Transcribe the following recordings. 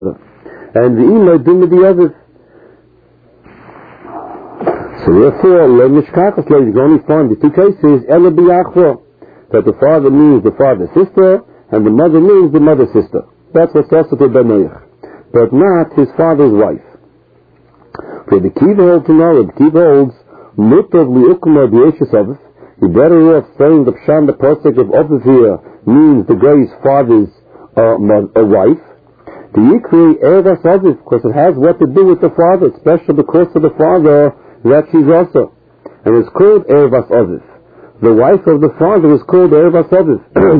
And the Ila din with the others. So therefore, you can only find the two cases, Ela B'Yachra, that the father means the father's sister, and the mother means the mother's sister. That's what's also to Benoich, but not his father's wife. For the Kiva holds to know, the Kiva holds, Mutav Li'ukma B'Yeshus Aviv, you're better off saying the Pshan, the Pasuk of Aviv here, means the guy's father's wife. The Yikri Ervas Aviv, because it has what to do with the father, especially because of the father that she's also. And it's called Ervas Aviv. The wife of the father is called Ervas Aviv.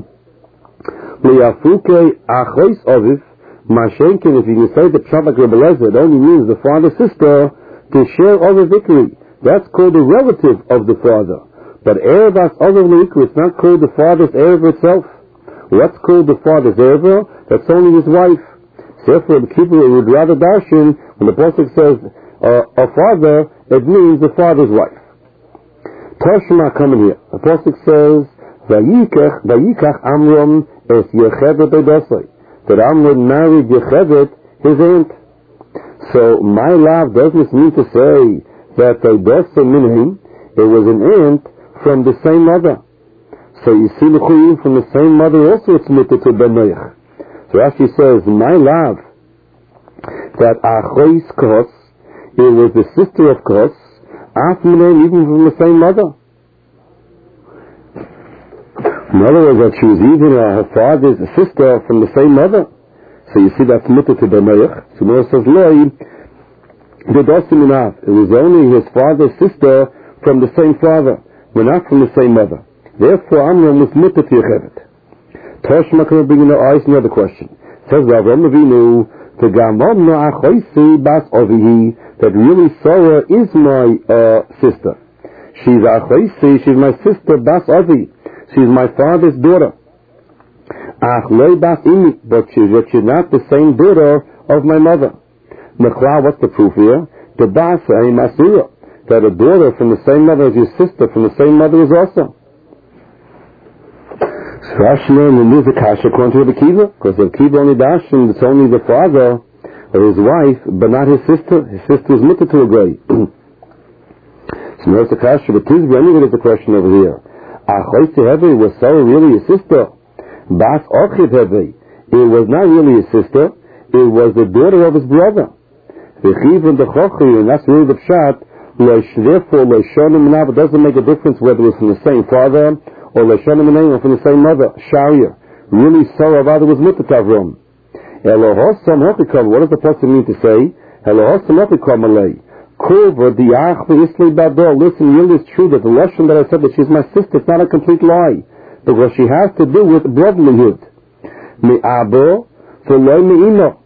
Liyafuke Achos Aviv, Mashenkin, if you can say the Pshat like Rebbe Lezer, it only means the father's sister to share Aviv Ikri. That's called a relative of the father. But Ervas Aviv Liikri, it's not called the father's Erv itself. What's called the father's Erva? That's only his wife. Therefore, the keeper would rather darshan, when the Pasuk says a father, it means the father's wife. Toshma coming here. The Pasuk says, Vayikach Amram es Yechevet Edosai. That Amram married Yechevet, his aunt. So, my love doesn't mean to say that Edosai Minhim, it was an aunt from the same mother. So you see the Chuyim from the same mother also it's mutter to Benoich. So Rashi says, my love, that Achois Kos, it was the sister of Kos, even from the same mother. In other words, that she was even her father's sister from the same mother. So you see that's mutter to Benoich. So Moshe says, Loi, it was only his father's sister from the same father, but not from the same mother. Therefore, Amram was mutter to Yechevet. Toshma can bring in the eyes another question. It says, Avram Avinu, that really Sarah is my sister. She's Achoisi, she's my sister, Bas Avi. She's my father's daughter. But she's not the same daughter of my mother. Mechla, what's the proof here? The Bas Masura, that a daughter from the same mother as your sister from the same mother is also. So Rashi removes the kasha according to the Kiva, because the Kiva only dashin, it's only the father or his wife, but not his sister. His sister is mutter to agree. So notice the kasha, but Tizra, anyway, there's a question over here. Achoisi Hevi, was Sarah really his sister? Bas Ochiv Hevi, it was not really his sister, it was the daughter of his brother. The Chiv and the Chochi, and that's really the Pshat, therefore, it doesn't make a difference whether it's from the same father or Leshonim and from the same mother. Sharia. Really, Sarah rather was mutter to Avram. Elohosam Hokikam, what does the person mean to say? Elohosam Hokikam Alei. Kulva diach v'isli bado. Listen, really it's true that the Lashon that I said that she's my sister, it's not a complete lie. Because she has to do with brotherlyhood. Mi'abo v'loi mi'ino.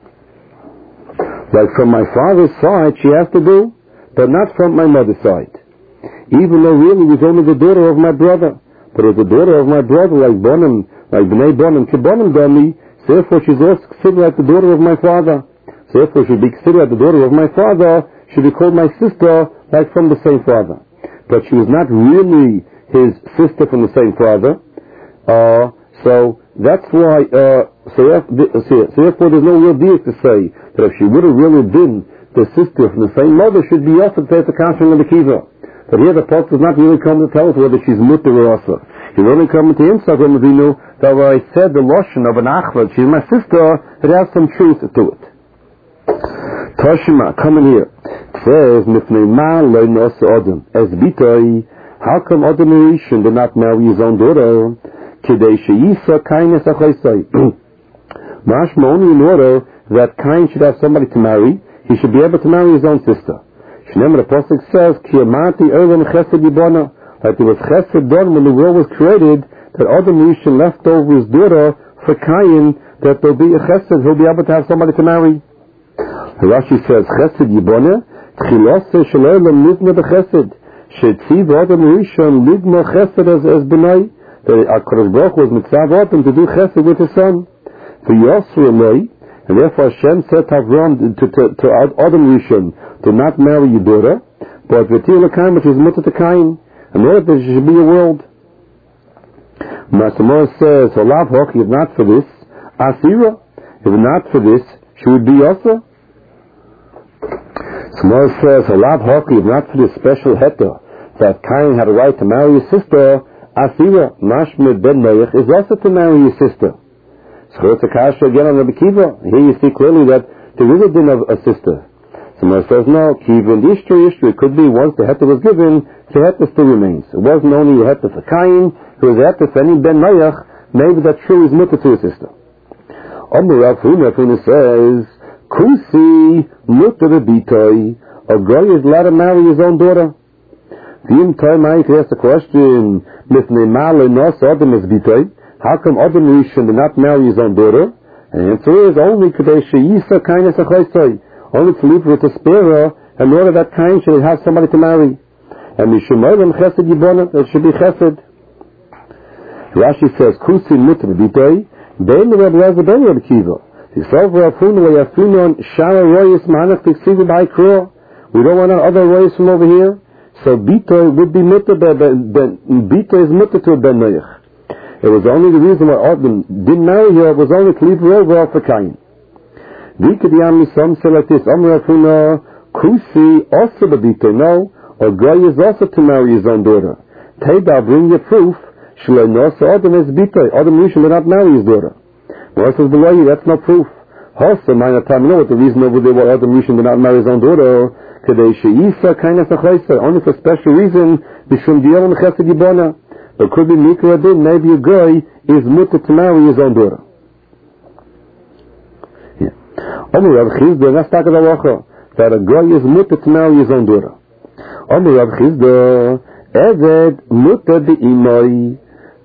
Like from my father's side she has to do, but not from my mother's side. Even though really it was only the daughter of my brother. But as the daughter of my brother, like Bonim, like Bnei Bonim, Kibonim Dami, therefore she's also considered like the daughter of my father. Therefore she should be considered the daughter of my father, should be called my sister, like from the same father. But she was not really his sister from the same father. So that's why, so therefore there's no real deal to say that if she would have really been the sister from the same mother, should be offered to the Kashan and the Kiva. But here the Pasuk does not really come to tell us whether she's mutter or also. He's only coming to himself when we know that when I said the Lashon of an Achvad, she's my sister, it has some truth to it. Toshima, coming here. It says, Mifnei ma lo nos Adam. As bitoi, how come Adam Rishon did not marry his own daughter? Kidei sheyisa kindness achaisai. Mashma, only in order that Cain should have somebody to marry, he should be able to marry his own sister. Remember the Pasuk says, Ki amati ervan chesed yibona, like there was chesed done when the world was created, that Adam Rishon left over his daughter for Cain, that there'll be a chesed, he'll be able to have somebody to marry. Rashi says, chesed yibona, tchilose shalolam nidna b'chesed, shetziv Adam Rishon lidna chesed as benai, that HaKadosh Baruch Hu was mitzav Adam to do chesed with his son. For Yosru Eloi, and therefore Hashem said to Avram, to Adam Rishon, to not marry your daughter, but V'tir l'Kain, which is mutter to Cain, in order that there should be a world. Masamor says, Olav Hoch, if not for this, Asira, if not for this, she would be also. Small says, Halav Hoki, not for this special heter, that Cain had a right to marry his sister, Asira, Mashmud ben Noach, is also to marry his sister. So it's a kasha again on Rabbi Kiva. Here you see clearly that there is a din of a sister. Someone says, no, Kiva and Ishtri, it could be once the heter was given, the heter still remains. It wasn't only a heter for Cain, it was a heter for any ben Noach, maybe that true is mutter to his sister. Rav Huna says, Kusi mutter b'bitoi, a guy is allowed to marry his own daughter. The time I ask the question, how come Adam Rishon did not marry his own daughter? And the answer is only only to leave her to spare her in order that Cain should have somebody to marry. And Mishumayim chesed yibonah, it should be chesed. Rashi says, Kusi mutter b'bitoi, ben Reb Lezer ben Reb Kiva. We don't want other ways from over here. So Bito would be mutter, Bito is mutter to a ben Noach. It was only the reason why Adam didn't marry her was only to leave her over for Cain. Some say like this, Kusi also the Bito. No, a guy is also to marry his own daughter. Teda, bring your proof. Adam is Bito. Adam Rishon did not marry his daughter. Well, says below you, that's no proof. Also, minor time, know what the reason over there why Adam Rishon did not marry his own daughter. Only for special reason, but could be Mikra Din, maybe a guy is mutter to marry his own daughter. Rav Chizda, that's talking about that a guy is mutter to marry his own daughter. Rav Chizda, Eved mutter be'imoi,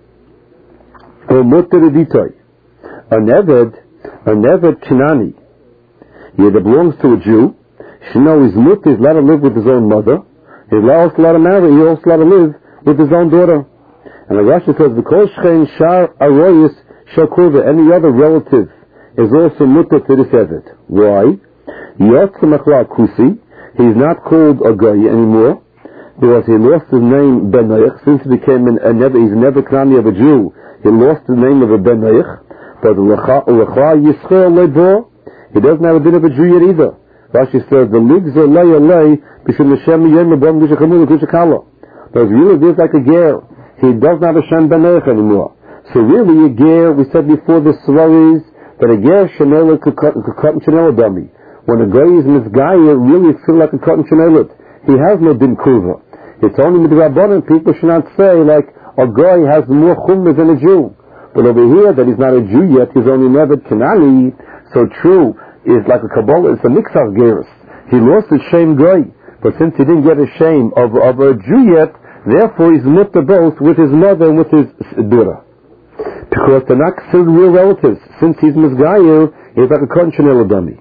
or mutter be'ditoi. An Eved Chinani, that belongs to a Jew, Shino is mutter, is allowed to live with his own mother. He's also allowed to marry. He's also allowed to live with his own daughter. And the Rashi says, because Shein Shar Aroyis Shakurva, any other relative, is also mutter to this Eved. Why? Yotzamachla Kusi, he's not called a guy anymore, because he lost his name Ben Noach, since he became he's never Knani of a Jew. He lost the name of a Ben Noach, but Lecha Yisrael Lebo, he doesn't have a din of a Jew yet either. Rashi says, the ligs are lay, Bishum Hashem Yem Abom Gishachamul Gishakala. But really this like a ger. He does not have a Shem Ben Noach anymore. So really a ger, we said before the stories, that a ger Shanela could cut and Shanela dummy. When a guy is misgaya, really it's still like a cut and Shanela. He has no din kuva. It's only with the Rabbanan, people should not say like, a guy has more chumras than a Jew. But over here, that he's not a Jew yet, he's only never Kanani, so true, is like a Kabbalah, it's a mixar gerus. He lost his shame guy, but since he didn't get a shame of a Jew yet, therefore he's mutter both with his mother and with his daughter. Because they're not considered real relatives. Since he's Mizgayer, he's like a Konchanel dummy.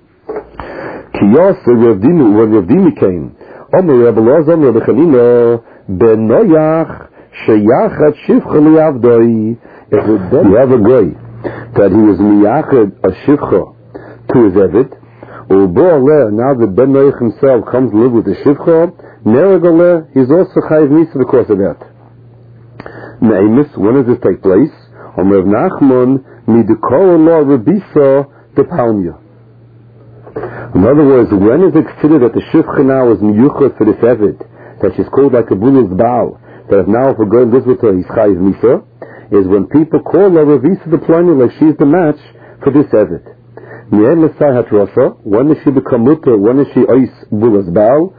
Kiyos, when Rav Dimi came, Omer Rebbe Loz, Omer Rebbe Chanina, Ben Noach, Sheyachat Shivcha Liavdoi. If you have a guy that he was miyached a shivcha to his eved, now that Ben Noach himself comes to live with the shivcha, neragoleh, he's also chayiv misa because of that. Neimis, when does this take place? Rav Nachman midikol Allah Rabisa de Palmia. In other words, when is it considered that the shivcha now is miyuchet for this eved, that she's called like a bulis baal, that if now if a guy lives with her, he's chayiv misa, is when people call her Ravisa deployment like she's the match for this Eved. When does she become mutter? When is she ois bulas baal?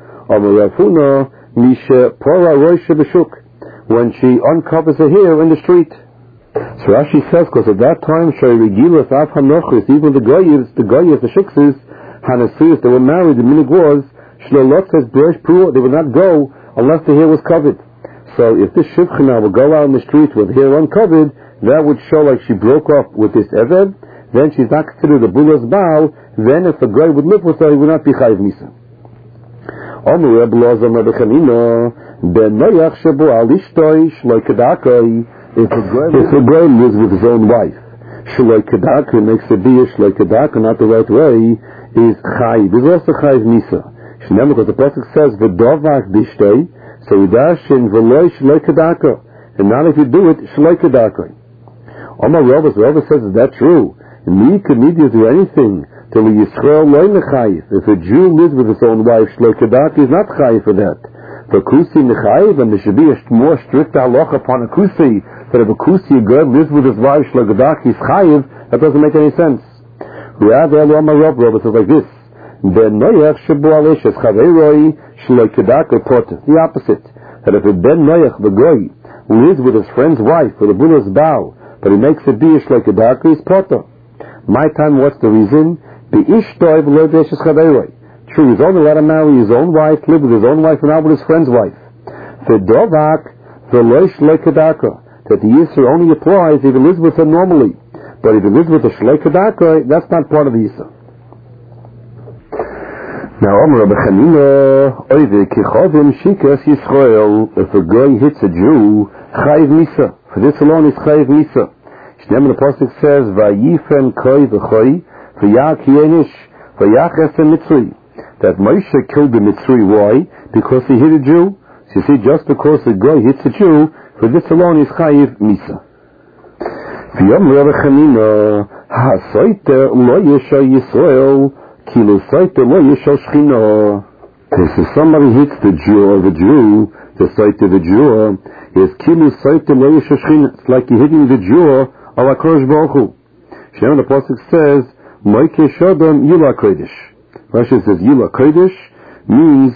When she uncovers her hair in the street. So Rashi says, because at that time, even the goyis, the shiksas, Hanasiyas, they were married, the minig was, they would not go unless the hair was covered. So if this shivchana would go out in the street with hair uncovered, that would show like she broke up with this Eved, then she's not considered a bulas baal, then if a guy would live with her, he would not be chayiv misa. Omer Rebbe Loz Omer Rebbe Chanina, Ben Noach Shabu Al Ishtoi Shloi Kedakai, if a guy lives with his own wife, Shloi Kedakai makes a bia, Shloi Kedakai not the right way, is chayiv. There's also chayiv misa. Shneim, because the Pasuk says, V'dovach Bishtoi, so Yidashin V'loi Shloi Kedaka. And not if you do it, Shloi Kedaka. Omar Ravas says, is that true? Me could need you do anything till the Yisrael loy mechayiv. If a Jew lives with his own wife, Shloi Kedaka is not chayiv for that. For Kusi mechayiv, and there should be a more strict halacha upon a Kusi, that if a Kusi girl lives with his wife, Shloi Kedaka is chayiv, that doesn't make any sense. Rav says like this: Ben Noach shebo alishes chaveroi Shloi Kedaka potter. The opposite. That if a Ben Noach, the goy, lives with his friend's wife, with a bulas bow, but he makes a bish like a darker, he's potter. My time, what's the reason? True, he's only allowed to marry his own wife, live with his own wife, and not with his friend's wife. That the Yisr only applies if he lives with her normally. But if he lives with a Shloi Kedaka, that's not part of the Yisr. Now, if a guy hits a Jew, Chayiv Misa. For this alone is Chayiv Misa. Shneim the Pasuk says, Vayifen koi v'choi, v'yak yenish, v'yak esen mitzri. That Moshe killed the Mitzri. Why? Because he hit a Jew. So you see, just because a guy hits a Jew, for this alone is Chayiv Misa. V'yom Rabbi Chanina, ha'soite lo yesha Yisrael, ki lo soite lo yesha Shchina. If somebody hits the Jew or the Jew, the site of the Jew is kilu site lo yesha Shchina. It's like you're hitting the Jew ala Kodesh Baruch Hu. Shem the Pasuk says, Moike Shodom Yula Kodesh. Rashi says Yula Kodesh means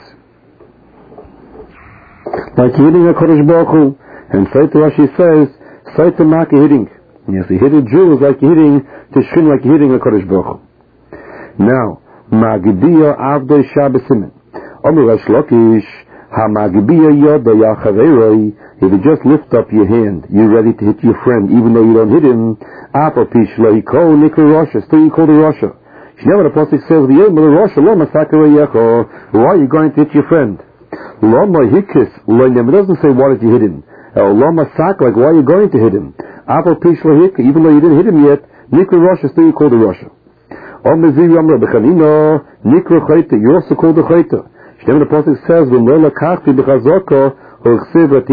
like hitting a Kodesh Baruch Hu. And Saita Rashi says, Saita Maki hitting. Yes, you hit a Jew is like you're hitting Tishchin, like you're hitting a Kodesh Baruch Hu. Now, Magibiya Avdei Shabbosimen. Omer Resh Lakish, HaMagibiya Yoda Yachaveroi. If you just lift up your hand, you're ready to hit your friend, even though you don't hit him. Apapish Leiko Nikri Rosha. Still you call the Rosha. Shnever the Pasuk says, why are you going to hit your friend? Loma Hikis. It doesn't say why did you hit him. Loma Sak, like why are you going to hit him? Apapish Leiko, even though you didn't hit him yet, Nikri Rosha. Still you call the Rosha. Omezir Amra Bechanino Nikri Chayta. You also call the Chayta. Shnever the Pasuk says, when Lola Kachti Bechazoko. They're called a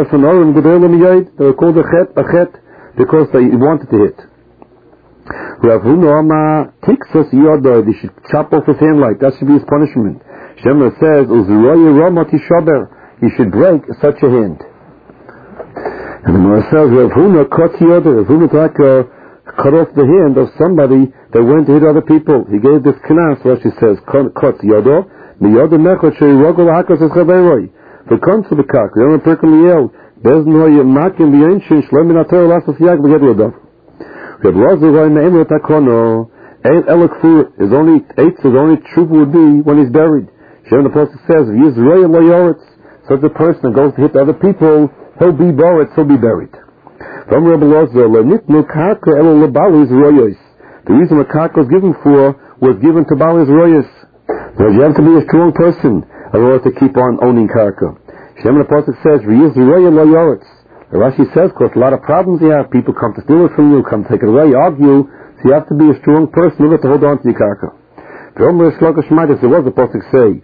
chet because they wanted to hit. Rav Huna Tiksas Yoda, they should chop off his hand like that should be his punishment. Shemra says, you should break such a hand. And the Gemara says, Rav Huna cut Yoda, Rav Huna cut off the hand of somebody that went to hit other people. He gave this knas, what she says, cut Yoda, the Yoda Mechot Shirogol Hakas is Chaveroi. The comes to the cock, the only person yelled, there's no making the ancient Shlomi Nator last of Yag the Gedrodov. Reb Lazar in the Emir Takono, Ein Elakfur is only truth would be when he's buried. Shem the Pasuk says, Yisrael Loyoretz, such a person that goes to hit other people, he'll be buried, he'll be buried. From Reb Lazar, Lenitnu Kaka Elo Lebalis Royos. The reason the cock was given to Balis Royos. Now you have to be a strong person in order to keep on owning karka. Shem the Pasuk says, Rashi says, because a lot of problems you have, people come to steal it from you, come take it away, argue, so you have to be a strong person in order to hold on to your karka. There was a Pasuk say,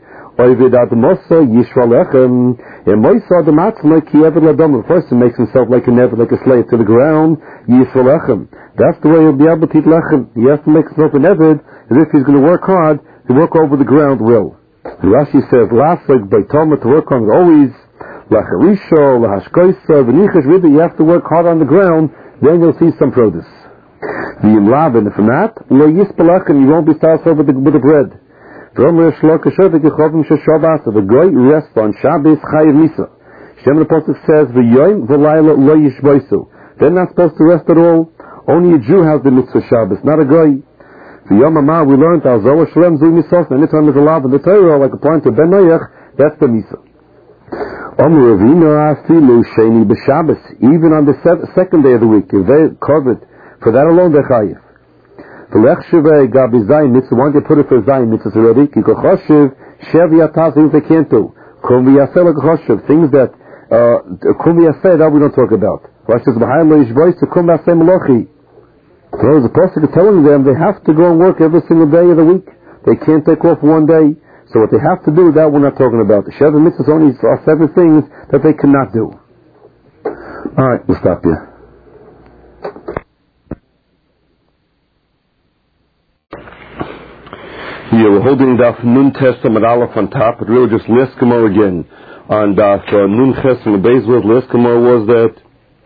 the person makes himself like a never, like a slave to the ground, that's the way he'll be able to eat lechem. He has to make himself a never, as if he's going to work hard, to work over the ground will. Rashi says, last like by Talmud to work on always, lacharisho, lahashkoisa, v'nichash vida, you have to work hard on the ground, then you'll see some produce. V'yimlav, and if not, lo yispalachem, you won't be satisfied with the bread. V'omer shlokashavik yechovim sheshabas, the goy rests on Shabbos chayiv misa. Shem the Pasuk says, v'yoyim v'layla lo yishboisu. They're not supposed to rest at all. Only a Jew has the mitzvah Shabbos, not a goy. The Yom Hama we learned al Zohar Shalem Zui Misos, and anytime there's a law in the Torah, like applying to Ben Noach, that's the Misa. Even on the second day of the week, if they covered, for that alone they're chayiv. The Lech Shivei Gabi Zayin Mitzvah, once they put it for Zayin Mitzvah already, Kiko Choshev, Shev Yataz, things they can't do. Kum V'yaseh Like Choshev, things that, Kum V'yaseh, that we don't talk about. Rashi says, B'hayim Lo Yishbois, Kum V'yaseh Melochi. So the Pasuk is telling them they have to go and work every single day of the week. They can't take off one day. So what they have to do, that we're not talking about. The Sheva Mitzvahs only are 7 things that they cannot do. Alright, we'll stop here. Yeah, we're holding Daf Nun Tes Amud Aleph on top, but really just last Gemara again. On Daf Nun Ches and the Beis Word, last Gemara was that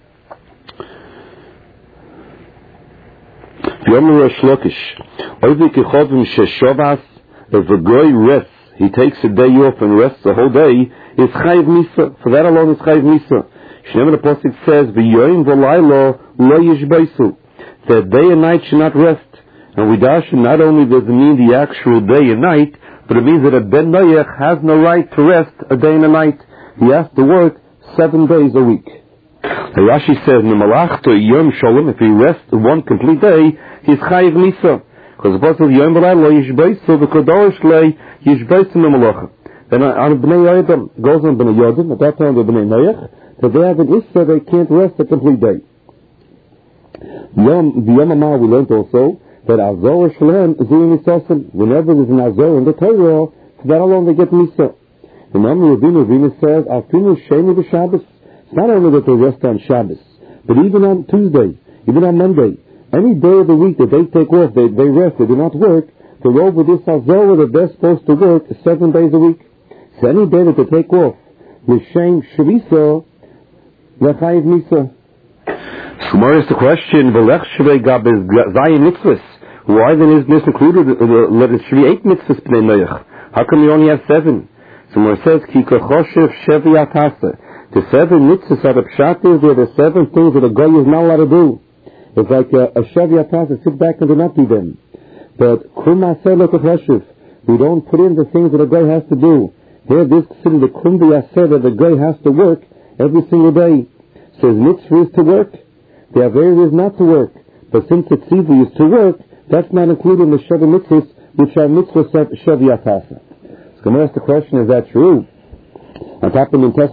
V'yomer Resh Lakish, Oivik Echovim Sheshovas, if a goy rests, he takes a day off and rests the whole day, is Chayiv Misa. For that alone is Chayiv Misa. Shneimah the Pasuk says, V'yoyim v'laylo lo yishbeisu, that day and night should not rest. And we dash, not only does it mean the actual day and night, but it means that a Ben Noach has no right to rest a day and a night. He has to work 7 days a week. The Rashi says, Nemalachto Yom Shalom, if he rests one complete day, he's Chayiv Misa. Because the Apostle Yom V'laylo Yishbeisu, the Kodosh Lei Yishbeisu Nemalacha. Then on Bnei Adam, goes on Bnei Yodim, at that time the Bnei Noach, that they have an issue, they can't rest a complete day. Yom Amar, we learned also, that Azor Shalem is doing Misasim. Whenever there's an Azor in the Torah, for that alone they get Misa. Remember, Ravina says, Afinu Sheni b'Shabbos. It's not only that they rest on Shabbos, but even on Tuesday, even on Monday, any day of the week that they take off, they rest, they do not work, to roll with this Azor that they're supposed to work 7 days a week. So any day that they take off, L'Shem Shavisa, L'Chayiv Misa. So more is the question, V'lech Shavei Gab is Zayin Mitzvahs. Why then is this included? Let it be 8 mitzvahs b'nei Noach. How come you only have 7? So when it says Ki Kachoshev Shevi Atasa, the 7 mitzvahs are the pshat is there are the 7 things that a guy is not allowed to do. It's like a Shevi Atasa, sit back and do not do them. But Kum Aseh Lo Kachoshev, we don't put in the things that a guy has to do. Here this considered the Kum Aseh that the guy has to work every single day. So his mitzvah is to work. The Aver is not to work. But since the tzivui is to work, that's not included in the Shevi mitzvahs, which are mitzvahs of Shevi Atasa. So I'm going to ask the question, is that true? On top of the